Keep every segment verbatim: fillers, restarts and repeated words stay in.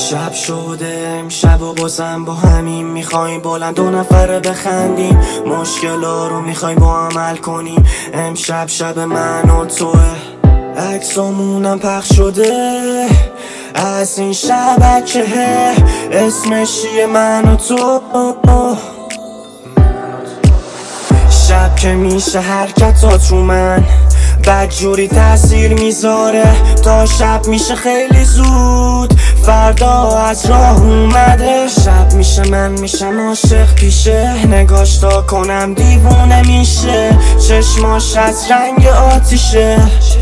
شب شده امشب و بازم با همین میخوایم بلند دو نفره بخندیم، مشکلا رو میخوایم با عمل کنیم. امشب شب من و توه، عکسامونم پخش شده از این شبکه، اسمش چیه من و تو. شب که میشه حرکتات رو من بدجوری تاثیر میذاره، تا شب میشه خیلی زود فردا از راه اومده. شب میشه من میشم عاشق پیشه، نگاش تا کنم دیوونه میشه، چشماش از رنگ آتیشه.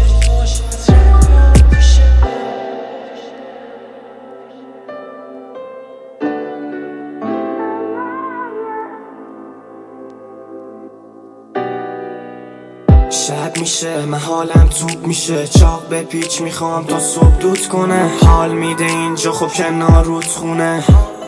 شب میشه من حالم توپ میشه، چاق به پیچ میخوام تا صبح دود کنه. حال میده اینجا خب کنار رودخونه،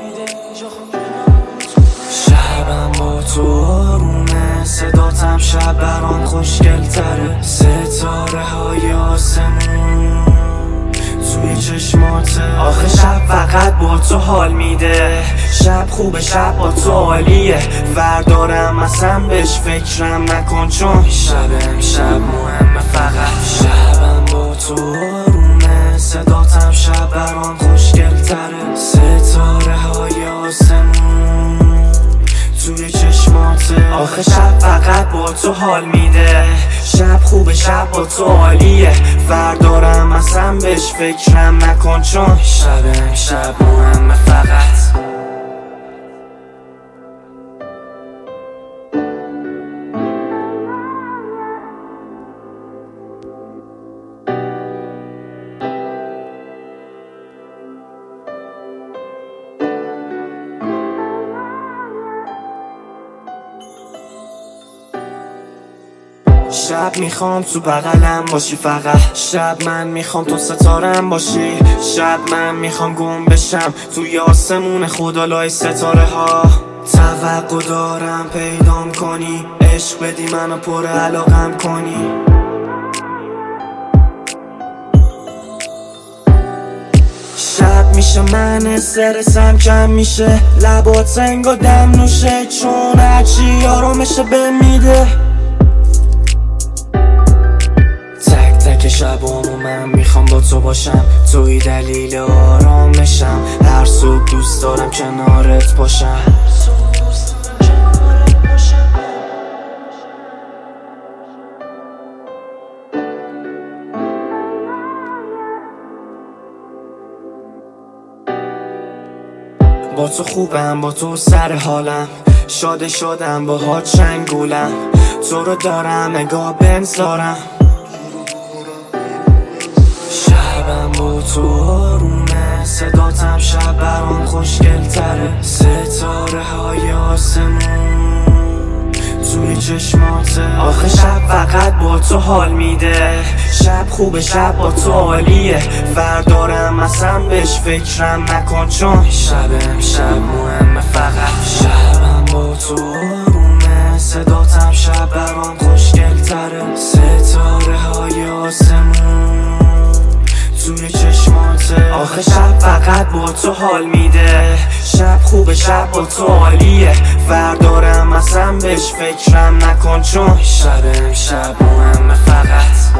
شبم با تو آرومه، صداتم شب برام خوشگل تره. ستاره های آسمون توی چشماته، آخه شب فقط با تو حال میده. شب خوبه شب با تو عالیه، وردارم اصلا بهش فکرم نکن، چون شب امشب مهمه فقط. شبم با تو آرومه، صداتم شب برام خوشگل تره. ستاره های آسمون توی چشماته، آخه شب فقط با تو حال میده. شب خوبه شب با تو عالیه، وردارم اصلا بهش فکرم نکن، چون شب امشب مهمه فقط. شب میخوام تو بغلم باشی فقط، شب من میخوام تو ستارم باشی، شب من میخوام گم بشم توی آسمون خدا لای ستاره ها. توقع دارم پیدام کنی، عشق بدی منو پر علاقم کنی. شب میشه من استرسم کم میشه، لبات انگا دم نوشه، چون هرچی آرامشه بمیده. که شبامو من میخوام با تو باشم، توی دلیل آرامشم، هر صبح دوست دارم کنارت باشم. با تو خوبم با تو سر حالم، شاده شدم با ها چنگولم، تو رو دارم نگاه بنزارم. شبم با تو آرومه، صداتم شب برام خوشگل تره. ستاره های آسمون توی چشماته، آخه شب فقط با تو حال میده. شب خوبه شب با تو عالیه، وردارم اصلا بهش فکرم نکن، چون شب امشب مهمه فقط. شبم با تو آرومه، صداتم شب برام خوشگل تره. ستاره های آسمون توی چشماته، آخه شب فقط با تو حال میده. شب خوبه شب با تو عالیه، وردارم اصلا بهش فکرم نکن، چون شب امشب مهمه فقط.